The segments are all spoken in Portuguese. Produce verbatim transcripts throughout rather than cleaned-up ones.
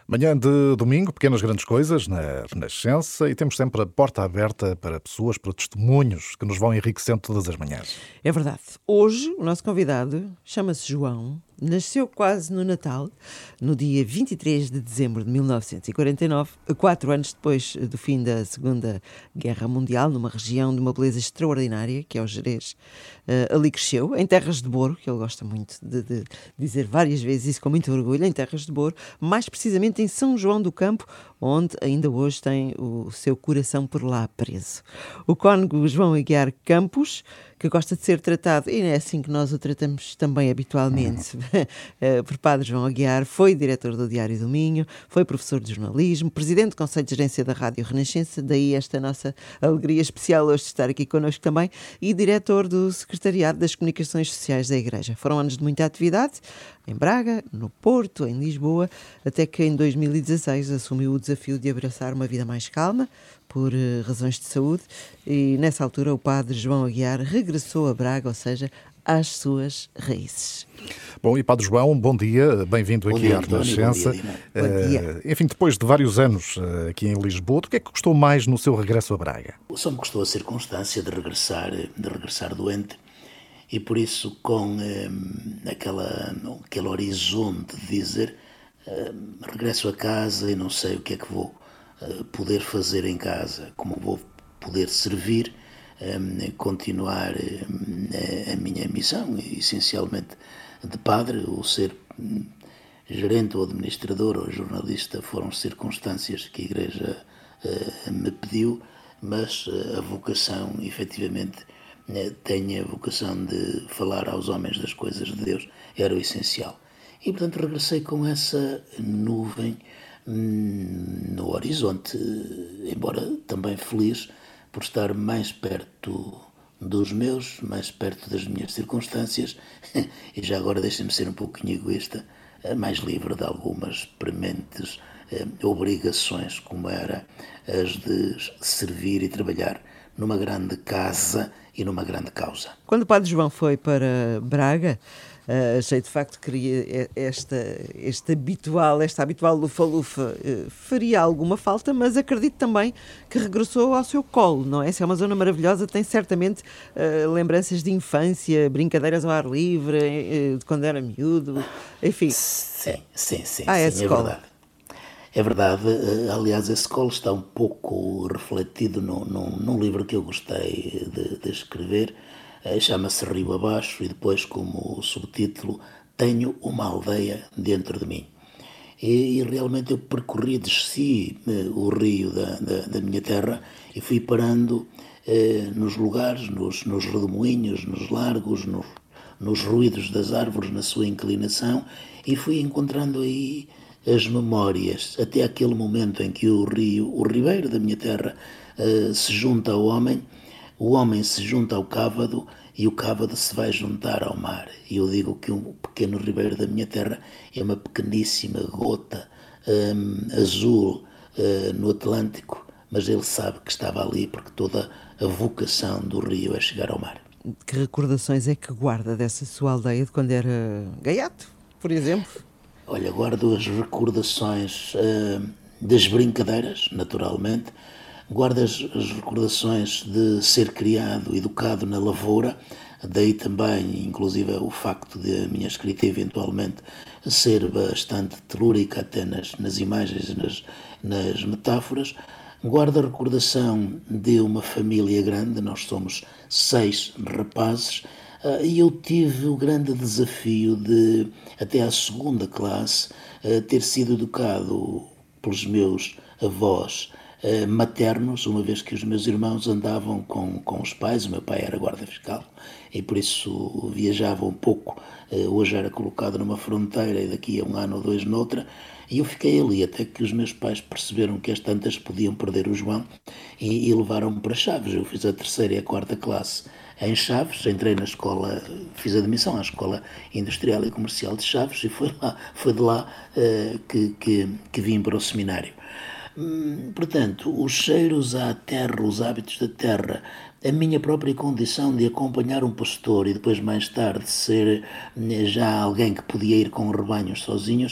Manhã de domingo, pequenas grandes coisas na Renascença, e temos sempre a porta aberta para pessoas, para testemunhos que nos vão enriquecendo todas as manhãs. É verdade. Hoje, o nosso convidado chama-se João, nasceu quase no Natal, no dia vinte e três de dezembro de mil novecentos e quarenta e nove, quatro anos depois do fim da Segunda Guerra Mundial, numa região de uma beleza extraordinária, que é o Gerês. Uh, ali cresceu, em terras de Boro, que ele gosta muito de, de dizer várias vezes isso com muito orgulho, em terras de Boro, mais precisamente em São João do Campo, onde ainda hoje tem o seu coração por lá preso. O cônego João Aguiar Campos, que gosta de ser tratado, e é assim que nós o tratamos também habitualmente, por Padre João Aguiar, foi diretor do Diário do Minho, foi professor de jornalismo, presidente do Conselho de Gerência da Rádio Renascença, daí esta nossa alegria especial hoje de estar aqui connosco também, e diretor do Secretariado das Comunicações Sociais da Igreja. Foram anos de muita atividade, em Braga, no Porto, em Lisboa, até que em dois mil e dezasseis assumiu o desafio de abraçar uma vida mais calma, por uh, razões de saúde, e nessa altura o padre João Aguiar regressou a Braga, ou seja, às suas raízes. Bom, e Padre João, bom dia, bem-vindo bom aqui dia, à Renascença. Bom dia. Uh, enfim, depois de vários anos uh, aqui em Lisboa, o que é que gostou mais no seu regresso a Braga? Só me gostou a circunstância de regressar, de regressar doente, e por isso com um, aquela, aquele horizonte de dizer um, regresso a casa e não sei o que é que vou uh, poder fazer em casa, como vou poder servir, um, continuar um, a, a minha missão, essencialmente de padre, ou ser um, gerente ou administrador ou jornalista, foram circunstâncias que a Igreja uh, me pediu, mas uh, a vocação, efetivamente, uh, tenho a vocação de falar aos homens das coisas de Deus, era o essencial. E, portanto, regressei com essa nuvem hum, no horizonte, embora também feliz por estar mais perto dos meus, mais perto das minhas circunstâncias, e já agora deixem-me ser um pouquinho egoísta, mais livre de algumas prementes eh, obrigações, como era as de servir e trabalhar numa grande casa e numa grande causa. Quando o padre João foi para Braga, Uh, achei de facto que queria esta, este habitual, esta habitual lufa-lufa uh, faria alguma falta, mas acredito também que regressou ao seu colo, não é? Se é uma zona maravilhosa, tem certamente uh, lembranças de infância, brincadeiras ao ar livre, uh, de quando era miúdo, enfim. Sim, sim, sim, ah, sim, é, é verdade. É verdade, aliás, esse colo está um pouco refletido num, num, num livro que eu gostei de, de escrever, chama-se Rio Abaixo, e depois como subtítulo Tenho uma aldeia dentro de mim. E, e realmente eu percorri, desci eh, o rio da, da, da minha terra e fui parando eh, nos lugares, nos, nos redemoinhos, nos largos, nos, nos ruídos das árvores, na sua inclinação, e fui encontrando aí as memórias, até aquele momento em que o rio, o ribeiro da minha terra, eh, se junta ao homem. O homem se junta ao cávado e o cávado se vai juntar ao mar. E eu digo que um pequeno ribeiro da minha terra é uma pequeníssima gota um, azul uh, no Atlântico, mas ele sabe que estava ali porque toda a vocação do rio é chegar ao mar. Que recordações é que guarda dessa sua aldeia de quando era gaiato, por exemplo? Olha, guardo as recordações uh, das brincadeiras, naturalmente. Guardo as, as recordações de ser criado, educado na lavoura, daí também, inclusive, o facto de a minha escrita eventualmente ser bastante telúrica até nas, nas imagens, nas, nas metáforas. Guardo a recordação de uma família grande, nós somos seis rapazes, e eu tive o grande desafio de, até à segunda classe, ter sido educado pelos meus avós maternos, uma vez que os meus irmãos andavam com, com os pais. O meu pai era guarda fiscal e por isso viajava um pouco, hoje era colocado numa fronteira e daqui a um ano ou dois noutra, e eu fiquei ali até que os meus pais perceberam que as tantas podiam perder o João e, e levaram-me para Chaves. Eu fiz a terceira e a quarta classe em Chaves, entrei na escola, fiz admissão à Escola Industrial e Comercial de Chaves e foi, lá, foi de lá uh, que, que, que vim para o seminário. Portanto, os cheiros à terra, os hábitos da terra, a minha própria condição de acompanhar um pastor e depois mais tarde ser já alguém que podia ir com rebanhos sozinhos,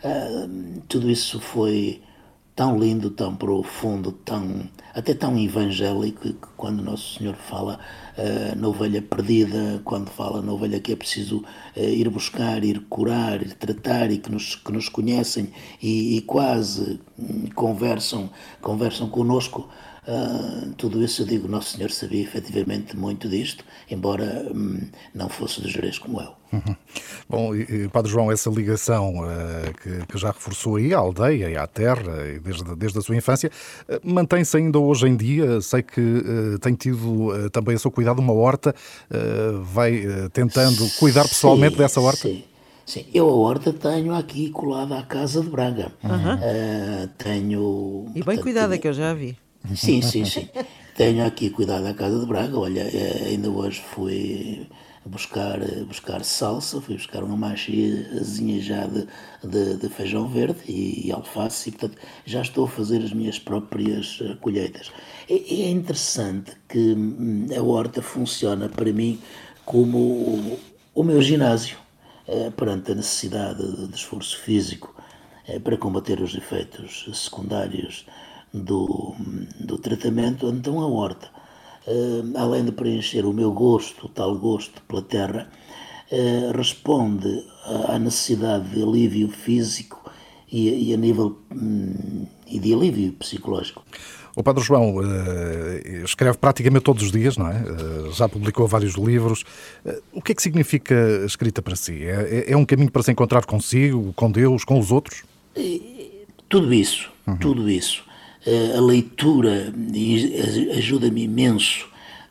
Uh, tudo isso foi tão lindo, tão profundo, tão, até tão evangélico, que quando Nosso Senhor fala uh, na ovelha perdida, quando fala na ovelha que é preciso uh, ir buscar, ir curar, ir tratar, e que nos, que nos conhecem e, e quase um, conversam, conversam connosco, uh, tudo isso eu digo, Nosso Senhor sabia efetivamente muito disto, embora um, não fosse de Jerez como eu. Uhum. Bom, e, Padre João, essa ligação uh, que, que já reforçou aí à aldeia e à terra, e desde, desde a sua infância, uh, mantém-se ainda hoje em dia. Sei que uh, tem tido uh, também a seu cuidado uma horta, uh, vai uh, tentando cuidar pessoalmente sim, dessa horta? Sim, sim. Eu a horta tenho aqui colada à Casa de Braga. Uhum. Uh, tenho... E bem cuidado, é que eu já vi. Sim, sim, sim. Tenho aqui cuidado à Casa de Braga. Olha, ainda hoje fui buscar, buscar salsa, fui buscar uma machiazinha já de, de, de feijão verde e, e alface, e portanto já estou a fazer as minhas próprias colheitas. E, e é interessante que a horta funciona para mim como o, o meu ginásio, eh, perante a necessidade de, de esforço físico eh, para combater os efeitos secundários do, do tratamento. Então a horta, uh, além de preencher o meu gosto, o tal gosto pela terra, uh, responde à necessidade de alívio físico e, e a nível um, e de alívio psicológico. O Padre João uh, escreve praticamente todos os dias, não é? Uh, já publicou vários livros. Uh, o que é que significa a escrita para si? É, é um caminho para se encontrar consigo, com Deus, com os outros? Tudo isso, uhum. tudo isso. A leitura ajuda-me imenso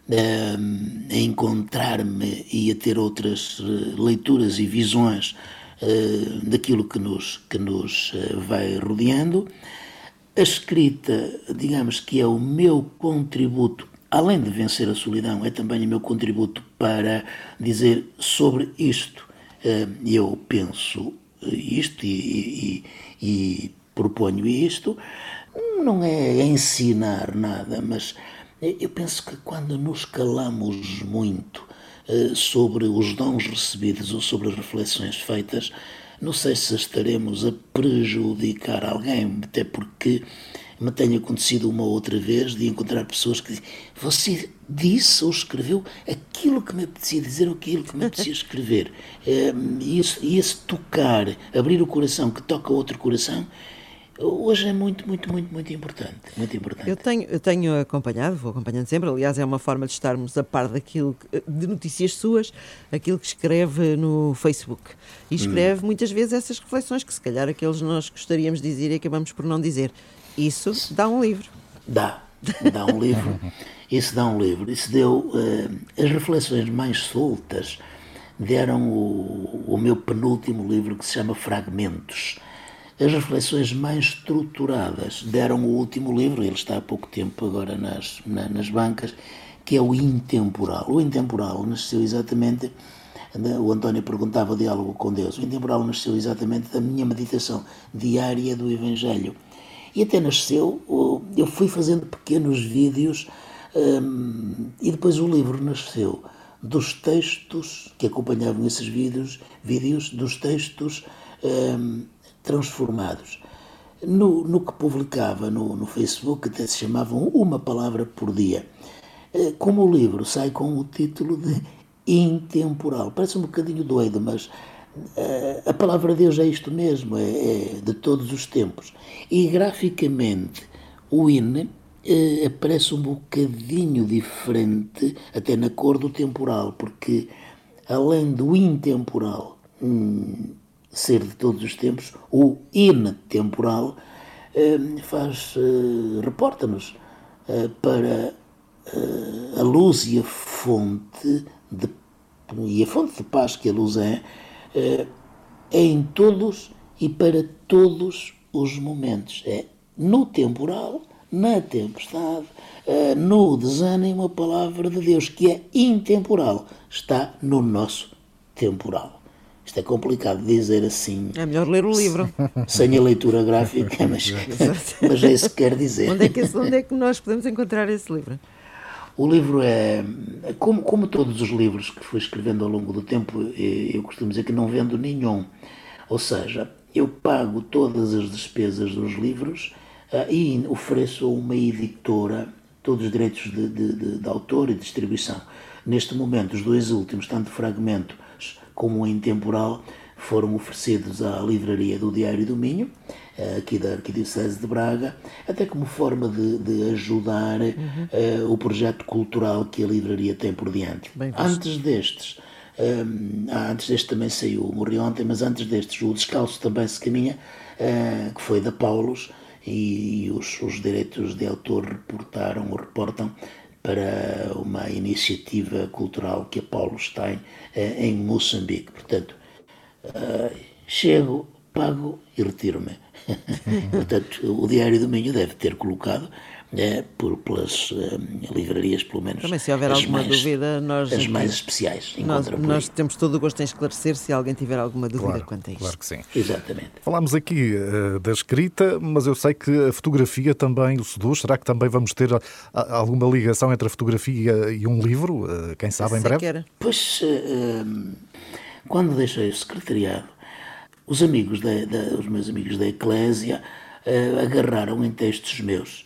a encontrar-me e a ter outras leituras e visões daquilo que nos, que nos vai rodeando. A escrita, digamos que é o meu contributo, além de vencer a solidão, é também o meu contributo para dizer sobre isto. Eu penso isto e, e, e proponho isto. Não é ensinar nada, mas eu penso que quando nos calamos muito uh, sobre os dons recebidos ou sobre as reflexões feitas, não sei se estaremos a prejudicar alguém, até porque me tem acontecido uma outra vez de encontrar pessoas que dizem: você disse ou escreveu aquilo que me apetecia dizer ou aquilo que me apetecia escrever. Um, e, esse, e esse tocar, abrir o coração que toca outro coração, hoje é muito, muito, muito, muito importante, muito importante. Eu tenho, eu tenho acompanhado, vou acompanhando sempre, aliás é uma forma de estarmos a par daquilo, de notícias suas, aquilo que escreve no Facebook. E escreve hum. muitas vezes essas reflexões que se calhar aqueles nós gostaríamos de dizer e acabamos por não dizer. Isso dá um livro. Dá, dá um livro. Isso dá um livro. Isso deu, uh, as reflexões mais soltas deram o, o meu penúltimo livro, que se chama Fragmentos. As reflexões mais estruturadas deram o último livro, ele está há pouco tempo agora nas, na, nas bancas, que é o Intemporal. O Intemporal nasceu exatamente, o António perguntava o diálogo com Deus, o Intemporal nasceu exatamente da minha meditação diária do Evangelho. E até nasceu, eu fui fazendo pequenos vídeos, hum, e depois o livro nasceu dos textos que acompanhavam esses vídeos, vídeos dos textos hum, transformados. No, no que publicava no, no Facebook, até se chamavam Uma Palavra por Dia. Como o livro sai com o título de Intemporal, parece um bocadinho doido, mas uh, a palavra de Deus é isto mesmo, é, é de todos os tempos. E graficamente o in uh, aparece um bocadinho diferente, até na cor do temporal, porque além do intemporal hum, ser de todos os tempos, o intemporal eh, faz, eh, reporta-nos eh, para eh, a luz e a fonte de, e a fonte de paz que a luz é, eh, é em todos e para todos os momentos. É no temporal, na tempestade, eh, no desânimo, a palavra de Deus, que é intemporal, está no nosso temporal. Isto é complicado de dizer assim. É melhor ler o livro. Sem a leitura gráfica, mas, mas é isso que quer dizer. Onde é que, esse, onde é que nós podemos encontrar esse livro? O livro é, como, como todos os livros que fui escrevendo ao longo do tempo, eu costumo dizer que não vendo nenhum. Ou seja, eu pago todas as despesas dos livros uh, e ofereço a uma editora todos os direitos de, de, de, de autor e distribuição. Neste momento, os dois últimos, tanto fragmentos como em temporal, foram oferecidos à livraria do Diário do Minho, aqui da Arquidiocese de Braga, até como forma de, de ajudar uhum. uh, o projeto cultural que a livraria tem por diante. Antes destes, um, antes deste também saiu, morreu ontem, mas antes destes, o Descalço Também Se Caminha, uh, que foi da Paulos, e, e os, os direitos de autor reportaram ou reportam para uma iniciativa cultural que a Paulos tem uh, em Moçambique. Portanto, uh, chego, pago e retiro-me. Portanto, o Diário do Minho deve ter colocado é, por, pelas uh, livrarias, pelo menos. Também, se houver as alguma mais, dúvida, nós. As mais especiais. Nós, nós temos todo o gosto em esclarecer se alguém tiver alguma dúvida claro, quanto a isto. Claro que sim. Exatamente. Falámos aqui uh, da escrita, mas eu sei que a fotografia também o seduz. Será que também vamos ter a, a, alguma ligação entre a fotografia e um livro? Uh, quem sabe, em breve? Pois, uh, quando deixei o secretariado, os amigos da, da, os meus amigos da Eclésia uh, agarraram em textos meus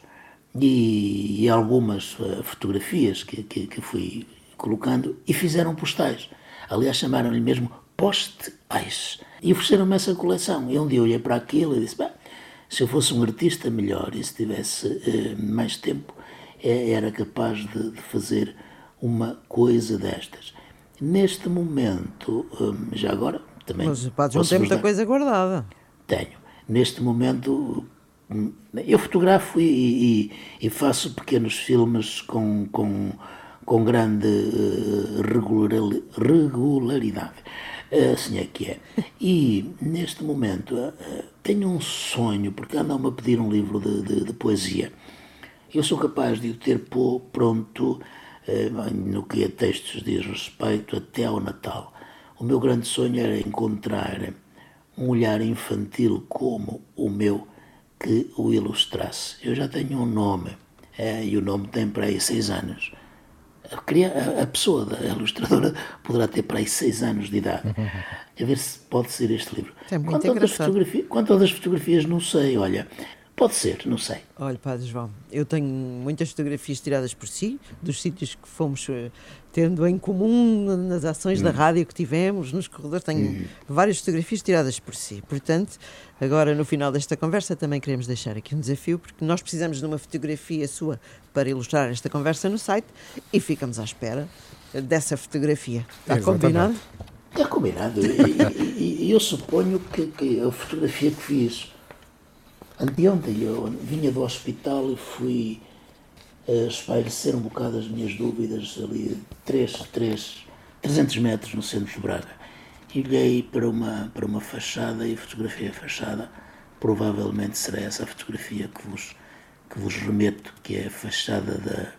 e, e algumas uh, fotografias que, que, que fui colocando e fizeram postais. Aliás, chamaram-lhe mesmo postais. E ofereceram-me essa coleção. E um dia eu olhei para aquilo e disse, bem, se eu fosse um artista melhor e se tivesse uh, mais tempo, é, era capaz de, de fazer uma coisa destas. Neste momento, um, já agora, também... Mas o Padre João tem muita coisa guardada. Tenho. Neste momento, eu fotografo e, e, e faço pequenos filmes com, com, com grande uh, regularidade. Assim é que é. E, neste momento, uh, tenho um sonho, porque andam-me a pedir um livro de, de, de poesia. Eu sou capaz de o ter pronto, uh, no que a textos diz respeito, até ao Natal. O meu grande sonho era encontrar um olhar infantil como o meu que o ilustrasse. Eu já tenho um nome, é, e o nome tem para aí seis anos. A, a pessoa, a ilustradora, poderá ter para aí seis anos de idade. A ver se pode ser este livro. É muito quanto, às fotografias, quanto às fotografias, não sei, olha... Pode ser, não sei. Olha, Padre João, eu tenho muitas fotografias tiradas por si, dos sítios que fomos uh, tendo em comum nas ações hum. da rádio que tivemos, nos corredores, tenho hum. várias fotografias tiradas por si. Portanto, agora no final desta conversa também queremos deixar aqui um desafio, porque nós precisamos de uma fotografia sua para ilustrar esta conversa no site e ficamos à espera dessa fotografia. Está Exatamente. Combinado? Está combinado. E, e, e eu suponho que, que a fotografia que fiz anteontem, eu vinha do hospital e fui uh, espairecer um bocado as minhas dúvidas ali, três, três, trezentos metros no centro de Braga. E olhei para uma, para uma fachada e fotografei a fachada. Provavelmente será essa a fotografia que vos, que vos remeto, que é a fachada da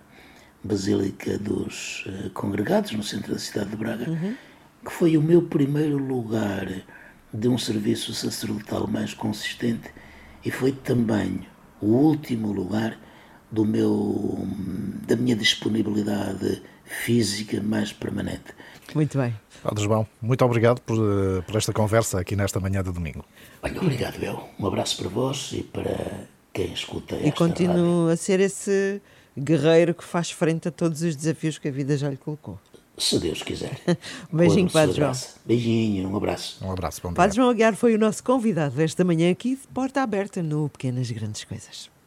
Basílica dos uh, Congregados, no centro da cidade de Braga, uhum. que foi o meu primeiro lugar de um serviço sacerdotal mais consistente. E foi também o último lugar do meu, da minha disponibilidade física mais permanente. Muito bem. Padre João, muito obrigado por, por esta conversa aqui nesta manhã de domingo. Olha, obrigado eu. Um abraço para vós e para quem escuta esta E continua rádio. a ser esse guerreiro que faz frente a todos os desafios que a vida já lhe colocou. Se Deus quiser. Um beijinho, Padre João. Beijinho, um abraço. Um abraço, bom dia. Padre João Aguiar foi o nosso convidado esta manhã aqui de Porta Aberta no Pequenas Grandes Coisas.